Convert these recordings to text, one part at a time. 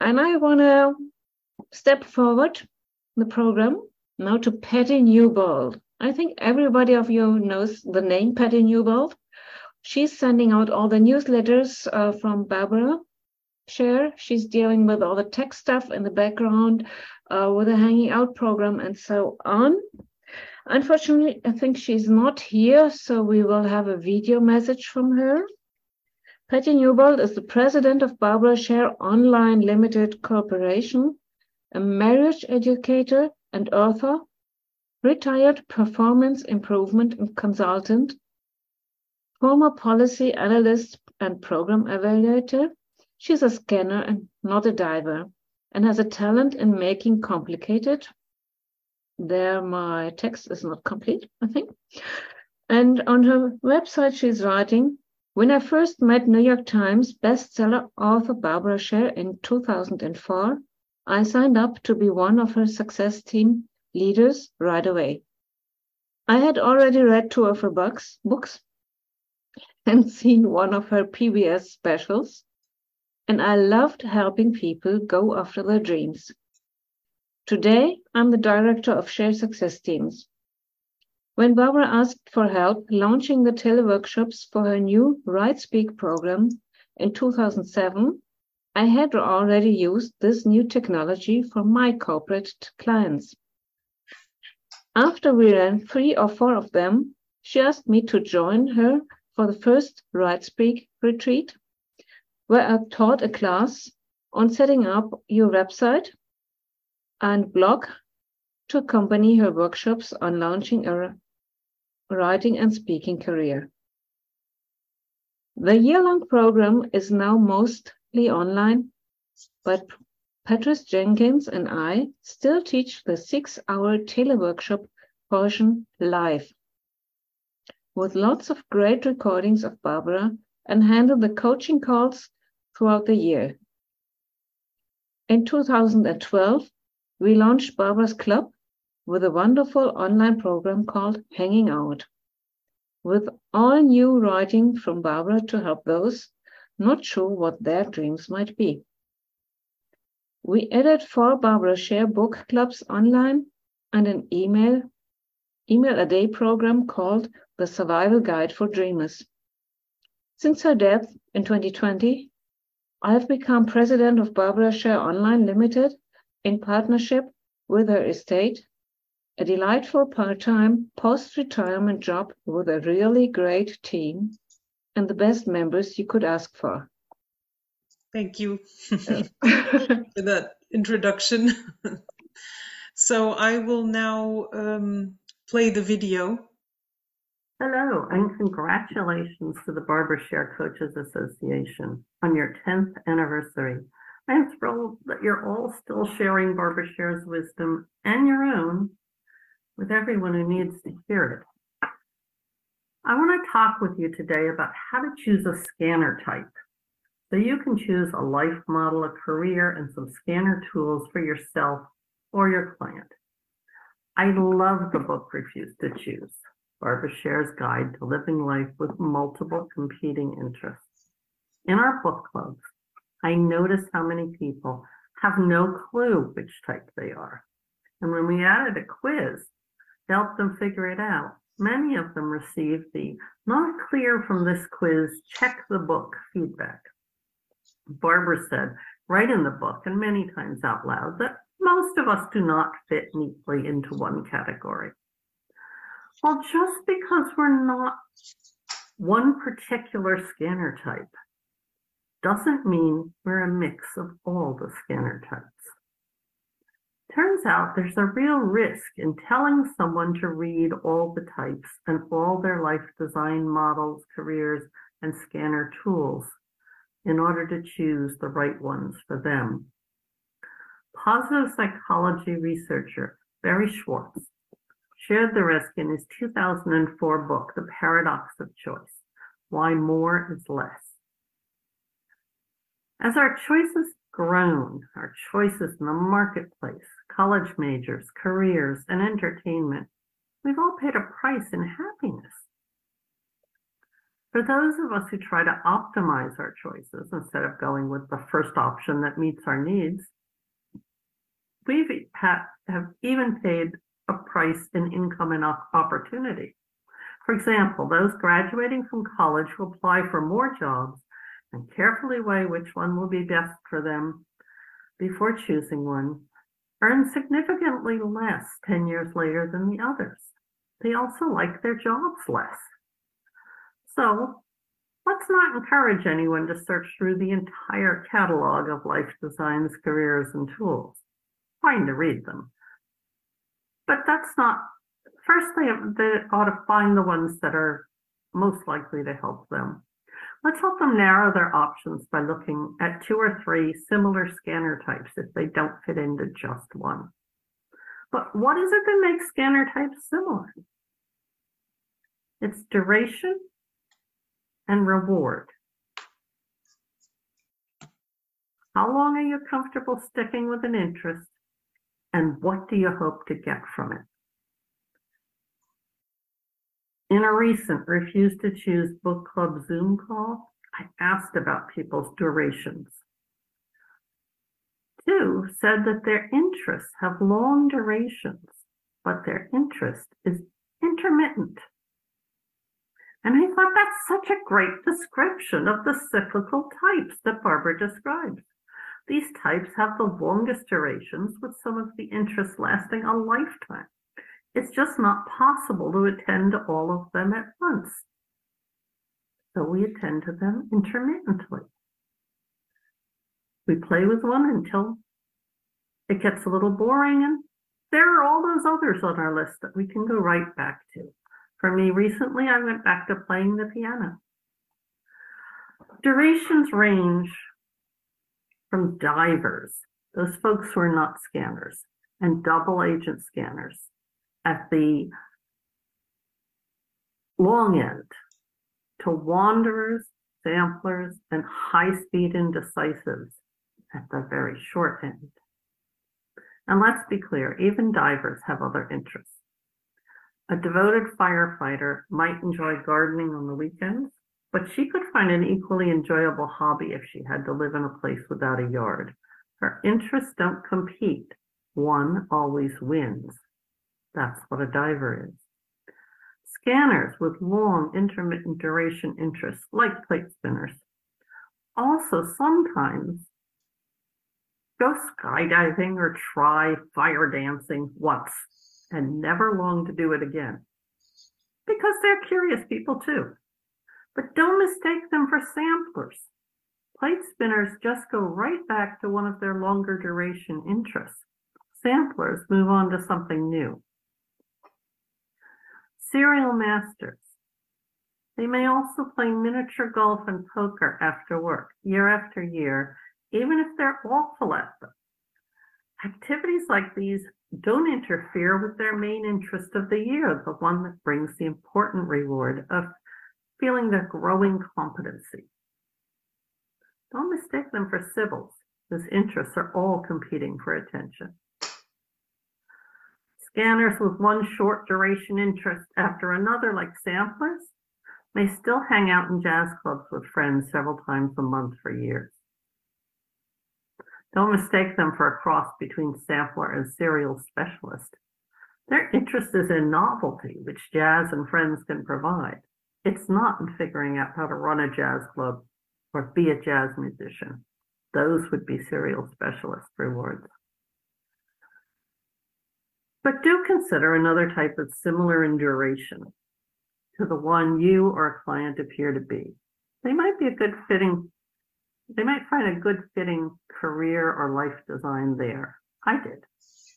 And I want to step forward the program now to Patty Newbold. I think everybody of you knows the name Patty Newbold. She's sending out all the newsletters from Barbara Share. She's dealing with all the tech stuff in the background, with the Hanging Out program and so on. Unfortunately, I think she's not here, so we will have a video message from her. Patty Newbold is the president of Barbara Share Online Limited Corporation, a marriage educator and author, retired performance improvement consultant, former policy analyst and program evaluator. She's a scanner and not a diver, and has a talent in making complicated. There, my text is not complete, I think. And on her website, she's writing, when I first met New York Times bestseller author Barbara Share in 2004, I signed up to be one of her success team leaders right away. I had already read 2 of her books and seen one of her PBS specials, and I loved helping people go after their dreams. Today, I'm the director of Share Success Teams. When Barbara asked for help launching the teleworkshops for her new Right Speak program in 2007, I had already used this new technology for my corporate clients. After we ran 3 or 4 of them, she asked me to join her for the first Right Speak retreat, where I taught a class on setting up your website and blog to accompany her workshops on launching a writing and speaking career. The year-long program is now mostly online, but Patrice Jenkins and I still teach the 6-hour teleworkshop portion live, with lots of great recordings of Barbara, and handle the coaching calls throughout the year. In 2012, we launched Barbara's Club with a wonderful online program called Hanging Out, with all new writing from Barbara to help those not sure what their dreams might be. We added 4 Barbara Share book clubs online and an email a day program called The Survival Guide for Dreamers. Since her death in 2020, I have become president of Barbara Share Online Limited in partnership with her estate, a delightful part-time post-retirement job with a really great team and the best members you could ask for. Thank you for that introduction. So I will now play the video. Hello, and congratulations to the Barbara Share Coaches Association on your 10th anniversary. I am thrilled that you're all still sharing Barbara Share's wisdom and your own with everyone who needs to hear it. I want to talk with you today about how to choose a scanner type, so you can choose a life model, a career, and some scanner tools for yourself or your client. I love the book Refuse to Choose, Barbara Share's Guide to Living Life with Multiple Competing Interests. In our book clubs, I notice how many people have no clue which type they are. And when we added a quiz to help them figure it out, many of them received the "not clear from this quiz, check the book" feedback. Barbara said right in the book, and many times out loud, that most of us do not fit neatly into one category. Well, just because we're not one particular scanner type doesn't mean we're a mix of all the scanner types. Turns out there's a real risk in telling someone to read all the types and all their life design models, careers, and scanner tools in order to choose the right ones for them. Positive psychology researcher Barry Schwartz shared the risk in his 2004 book, The Paradox of Choice: Why More is Less. As our choices grown, our choices in the marketplace, college majors, careers, and entertainment, we've all paid a price in happiness. For those of us who try to optimize our choices instead of going with the first option that meets our needs, have even paid a price in income and opportunity. For example, those graduating from college who apply for more jobs and carefully weigh which one will be best for them before choosing one, earn significantly less 10 years later than the others. They also like their jobs less. So let's not encourage anyone to search through the entire catalog of life designs, careers, and tools. Fine to read them. But that's not, first they ought to find the ones that are most likely to help them. Let's help them narrow their options by looking at 2 or 3 similar scanner types if they don't fit into just one. But what is it that makes scanner types similar? It's duration and reward. How long are you comfortable sticking with an interest, and what do you hope to get from it? In a recent Refuse to Choose book club Zoom call, I asked about people's durations. 2 said that their interests have long durations, but their interest is intermittent. And I thought that's such a great description of the cyclical types that Barbara describes. These types have the longest durations, with some of the interests lasting a lifetime. It's just not possible to attend to all of them at once. So we attend to them intermittently. We play with one until it gets a little boring, and there are all those others on our list that we can go right back to. For me, recently, I went back to playing the piano. Durations range from divers, those folks who are not scanners, and double agent scanners at the long end, to wanderers, samplers, and high-speed indecisives at the very short end. And let's be clear, even divers have other interests. A devoted firefighter might enjoy gardening on the weekends, but she could find an equally enjoyable hobby if she had to live in a place without a yard. Her interests don't compete. One always wins. That's what a diver is. Scanners with long intermittent duration interests, like plate spinners, also sometimes go skydiving or try fire dancing once and never long to do it again, because they're curious people too. But don't mistake them for samplers. Plate spinners just go right back to one of their longer duration interests. Samplers move on to something new. Serial masters. They may also play miniature golf and poker after work, year after year, even if they're awful at them. Activities like these don't interfere with their main interest of the year, the one that brings the important reward of feeling their growing competency. Don't mistake them for Sibyls, whose interests are all competing for attention. Scanners with one short duration interest after another, like samplers, may still hang out in jazz clubs with friends several times a month for years. Don't mistake them for a cross between sampler and serial specialist. Their interest is in novelty, which jazz and friends can provide. It's not in figuring out how to run a jazz club or be a jazz musician. Those would be serial specialist rewards. But do consider another type of similar in duration to the one you or a client appear to be. They might find a good fitting career or life design there. I did.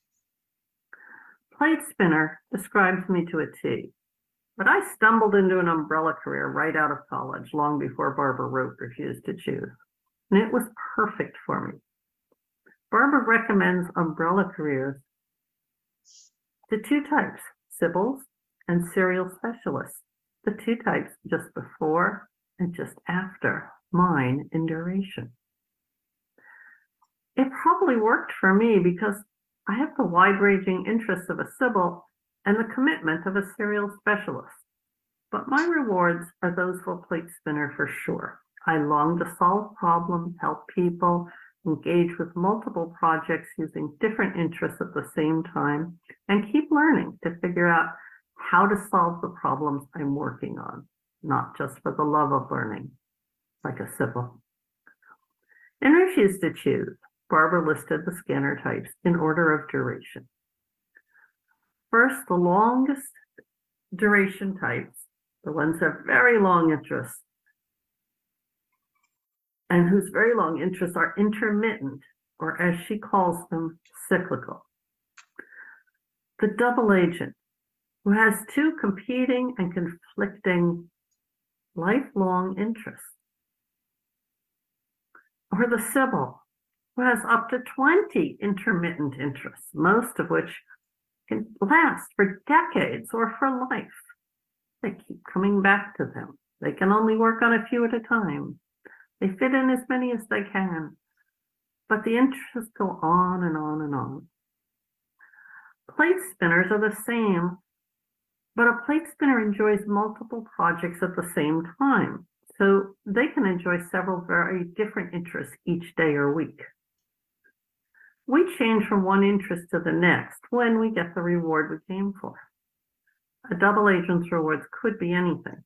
Plate spinner describes me to a T, but I stumbled into an umbrella career right out of college, long before Barbara wrote Refuse to Choose, and it was perfect for me. Barbara recommends umbrella careers to 2 types, Sibyls and serial specialists, the 2 types just before and just after mine in duration. It probably worked for me because I have the wide-ranging interests of a Sibyl and the commitment of a serial specialist. but my rewards are those for plate spinner for sure. I long to solve problems, help people, engage with multiple projects using different interests at the same time, and keep learning to figure out how to solve the problems I'm working on, not just for the love of learning, like a Sybil. In Refuse to Choose, Barbara listed the scanner types in order of duration. First, the longest duration types, the ones that have very long interests, and whose very long interests are intermittent, or as she calls them, cyclical. The double agent, who has two competing and conflicting lifelong interests. Or the Sybil, who has up to 20 intermittent interests, most of which can last for decades or for life. They keep coming back to them. They can only work on a few at a time. They fit in as many as they can, but the interests go on and on and on. Plate spinners are the same, but a plate spinner enjoys multiple projects at the same time, so they can enjoy several very different interests each day or week. We change from one interest to the next when we get the reward we came for. A double agent's rewards could be anything.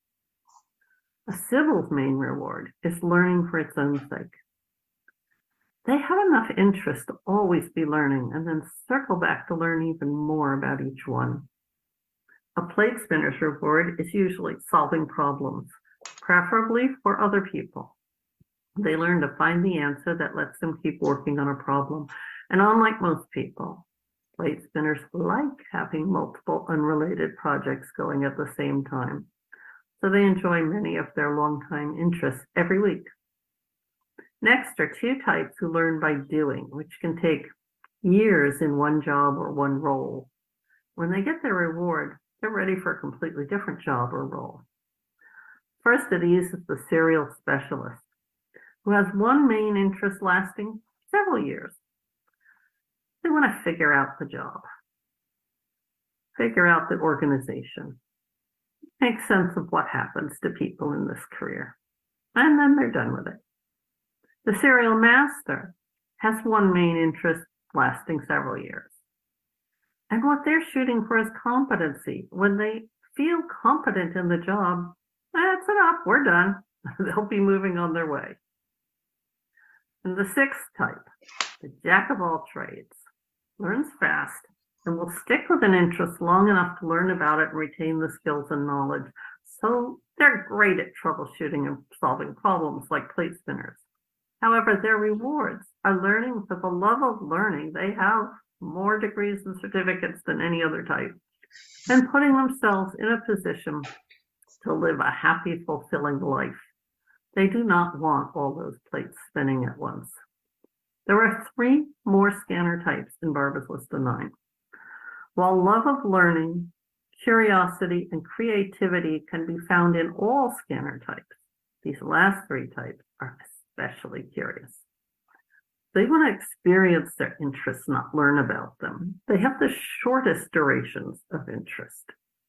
A Sybil's main reward is learning for its own sake. They have enough interest to always be learning and then circle back to learn even more about each one. A plate spinner's reward is usually solving problems, preferably for other people. They learn to find the answer that lets them keep working on a problem. And unlike most people, plate spinners like having multiple unrelated projects going at the same time. So they enjoy many of their longtime interests every week. Next are two types who learn by doing, which can take years in one job or one role. When they get their reward, they're ready for a completely different job or role. First of these is the serial specialist, who has one main interest lasting several years. They want to figure out the job, figure out the organization, make sense of what happens to people in this career, and then they're done with it. The serial master has one main interest lasting several years. And what they're shooting for is competency. When they feel competent in the job, that's enough, we're done. They'll be moving on their way. And the sixth type, the jack of all trades, learns fast and will stick with an interest long enough to learn about it and retain the skills and knowledge. So they're great at troubleshooting and solving problems like plate spinners. However, their rewards are learning for the love of learning. They have more degrees and certificates than any other type, and putting themselves in a position to live a happy, fulfilling life. They do not want all those plates spinning at once. There are 3 more scanner types in Barbara's list of 9. While love of learning, curiosity, and creativity can be found in all scanner types, these last 3 types are especially curious. They want to experience their interests, not learn about them. They have the shortest durations of interest.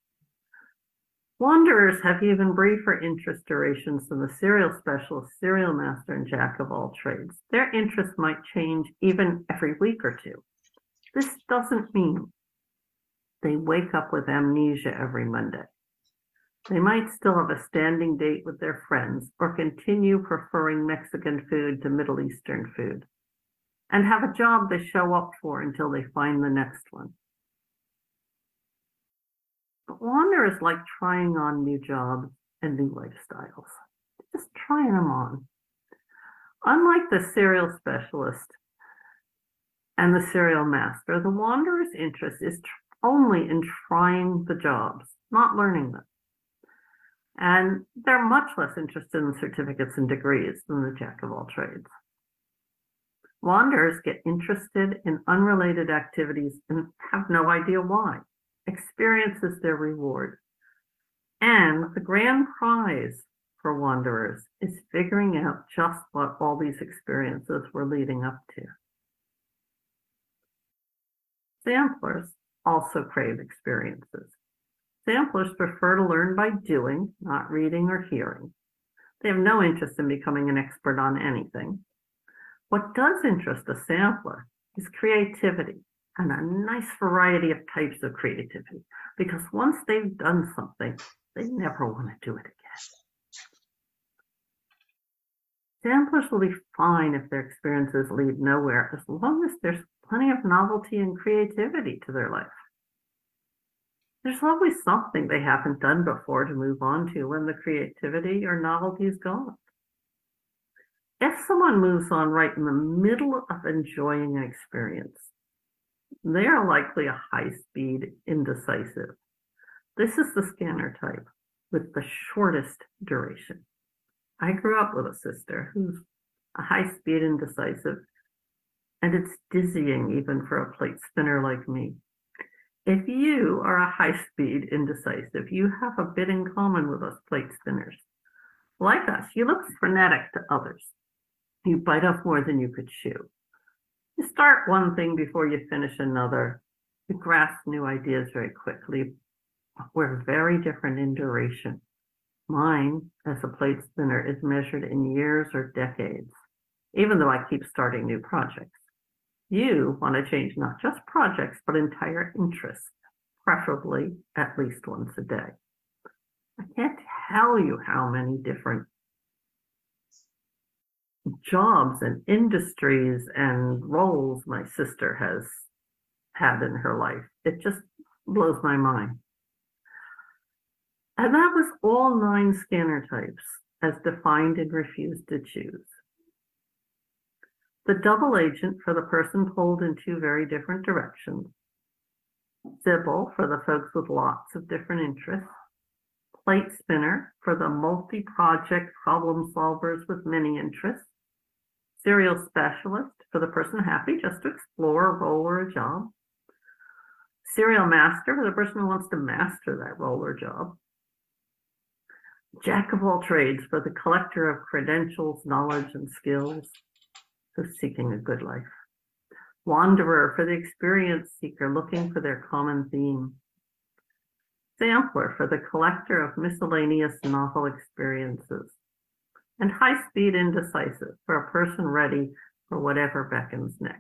Wanderers have even briefer interest durations than the serial specialist, serial master, and jack of all trades. Their interests might change even every week or two. This doesn't mean they wake up with amnesia every Monday. They might still have a standing date with their friends or continue preferring Mexican food to Middle Eastern food and have a job they show up for until they find the next one. But wanderers like trying on new jobs and new lifestyles, just trying them on. Unlike the serial specialist and the serial master, the wanderer's interest is only in trying the jobs, not learning them. And they're much less interested in certificates and degrees than the jack of all trades. Wanderers get interested in unrelated activities and have no idea why. Experience is their reward. And the grand prize for wanderers is figuring out just what all these experiences were leading up to. Samplers also crave experiences. Samplers prefer to learn by doing, not reading or hearing. They have no interest in becoming an expert on anything. What does interest a sampler is creativity, and a nice variety of types of creativity, because once they've done something, they never want to do it again. Samplers will be fine if their experiences lead nowhere, as long as there's plenty of novelty and creativity to their life. There's always something they haven't done before to move on to when the creativity or novelty is gone. If someone moves on right in the middle of enjoying an experience, they are likely a high-speed indecisive. This is the scanner type with the shortest duration. I grew up with a sister who's a high-speed indecisive, and it's dizzying even for a plate spinner like me. If you are a high-speed indecisive, you have a bit in common with us plate spinners. Like us, you look frenetic to others. You bite off more than you could chew. You start one thing before you finish another. You grasp new ideas very quickly. We're very different in duration. Mine, as a plate spinner, is measured in years or decades, even though I keep starting new projects. You want to change not just projects, but entire interests, preferably at least once a day. I can't tell you how many different jobs and industries and roles my sister has had in her life. It just blows my mind. And that was all 9 scanner types as defined and refused to choose. The double agent for the person pulled in 2 very different directions. Sybil for the folks with lots of different interests. Plate spinner for the multi-project problem solvers with many interests. Serial specialist for the person happy just to explore a role or a job. Serial master for the person who wants to master that role or job. Jack of all trades for the collector of credentials, knowledge, and skills, who's seeking a good life. Wanderer for the experience seeker looking for their common theme. Sampler for the collector of miscellaneous novel experiences. And high-speed indecisive for a person ready for whatever beckons next.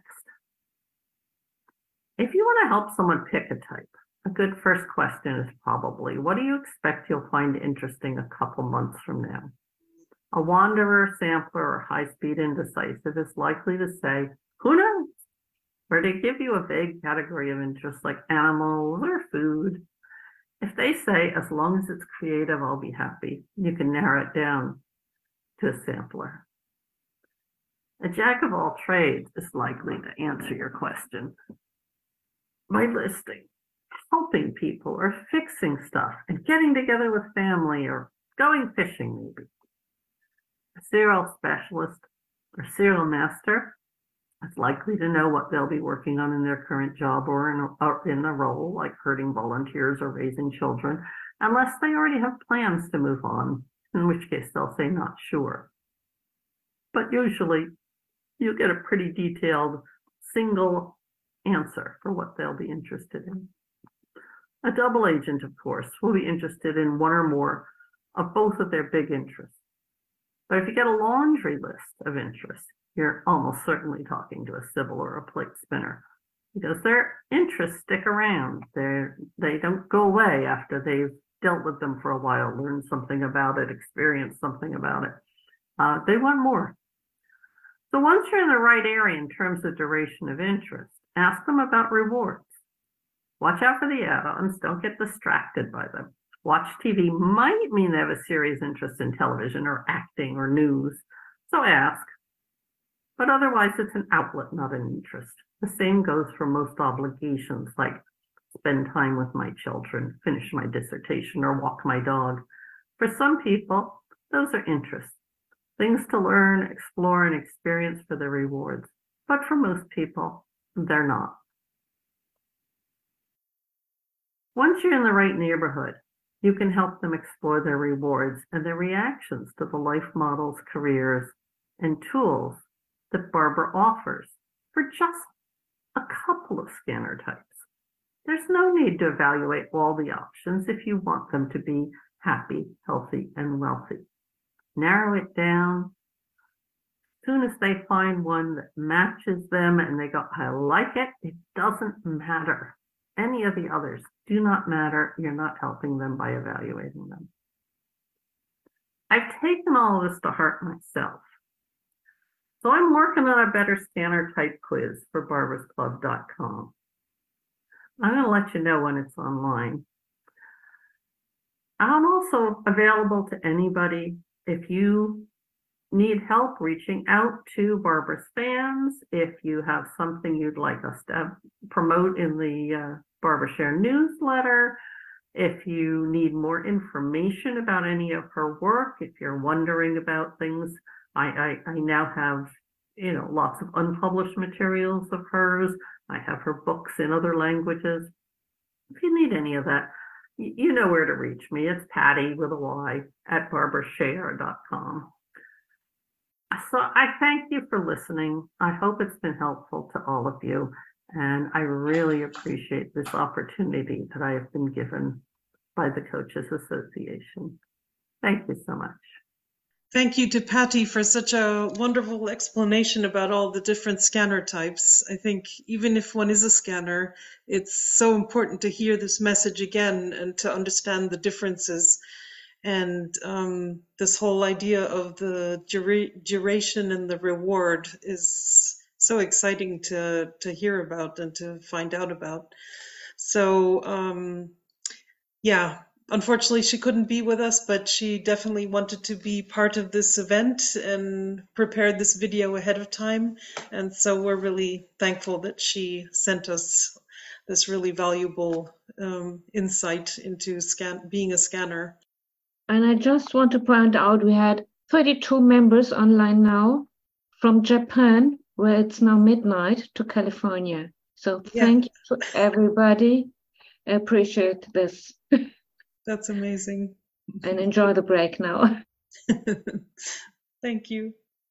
If you want to help someone pick a type, a good first question is probably, what do you expect you'll find interesting a couple months from now? A wanderer, sampler, or high-speed indecisive is likely to say, who knows? Or to give you a vague category of interest like animals or food. If they say, as long as it's creative, I'll be happy, you can narrow it down to a sampler. A jack of all trades is likely to answer your question by listing helping people or fixing stuff and getting together with family or going fishing maybe. A serial specialist or serial master is likely to know what they'll be working on in their current job or in a role like herding volunteers or raising children, unless they already have plans to move on, in which case they'll say not sure. But usually you get a pretty detailed single answer for what they'll be interested in. A double agent, of course, will be interested in one or more of both of their big interests. But if you get a laundry list of interests, you're almost certainly talking to a Sybil or a plate spinner, because their interests stick around. They don't go away after they've dealt with them for a while, learned something about it, experienced something about it. They want more. So once you're in the right area in terms of duration of interest, ask them about rewards. Watch out for the add-ons. Don't get distracted by them. Watch TV might mean they have a serious interest in television or acting or news, so ask. But otherwise, it's an outlet, not an interest. The same goes for most obligations, like spend time with my children, finish my dissertation, or walk my dog. For some people, those are interests, things to learn, explore, and experience for their rewards. But for most people, they're not. Once you're in the right neighborhood, you can help them explore their rewards and their reactions to the life models, careers, and tools that Barbara offers for just a couple of scanner types. There's no need to evaluate all the options if you want them to be happy, healthy, and wealthy. Narrow it down. As soon as they find one that matches them and they go, I like it, it doesn't matter. Any of the others do not matter. You're not helping them by evaluating them. I've taken all of this to heart myself. So I'm working on a better scanner type quiz for barberasclub.com. I'm going to let you know when it's online. I'm also available to anybody if you need help reaching out to Barbara's fans, if you have something you'd like us to promote in the Barbara Sher newsletter, if you need more information about any of her work, if you're wondering about things, I now have, lots of unpublished materials of hers. I have her books in other languages. If you need any of that, you know where to reach me. It's Patty with a Y at barbarasher.com. So I thank you for listening. I hope it's been helpful to all of you. And I really appreciate this opportunity that I have been given by the Coaches Association. Thank you so much. Thank you to Patty for such a wonderful explanation about all the different scanner types. I think even if one is a scanner, it's so important to hear this message again and to understand the differences. And this whole idea of the duration and the reward is so exciting to hear about and to find out about. So yeah, unfortunately she couldn't be with us, but she definitely wanted to be part of this event and prepared this video ahead of time. And so we're really thankful that she sent us this really valuable insight into being a scanner. And I just want to point out we had 32 members online now from Japan, where it's now midnight, to California. So thank you to everybody. I appreciate this. That's amazing. And enjoy the break now. Thank you.